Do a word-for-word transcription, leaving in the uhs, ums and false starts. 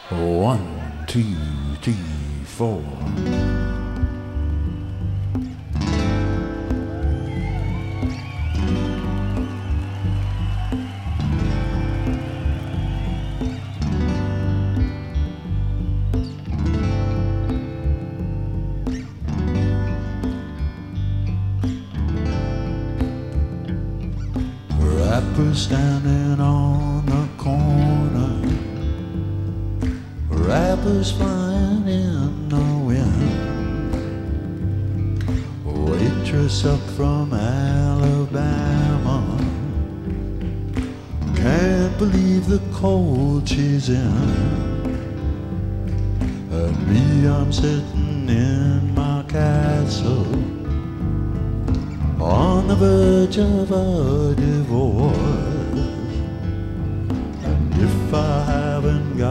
One, two, three, four. Rappers standing on the corner, rappers flying in the wind, waitress up from Alabama, can't believe the cold she's in. And me, I'm sitting in my castle on the verge of a divorce. And if I haven't got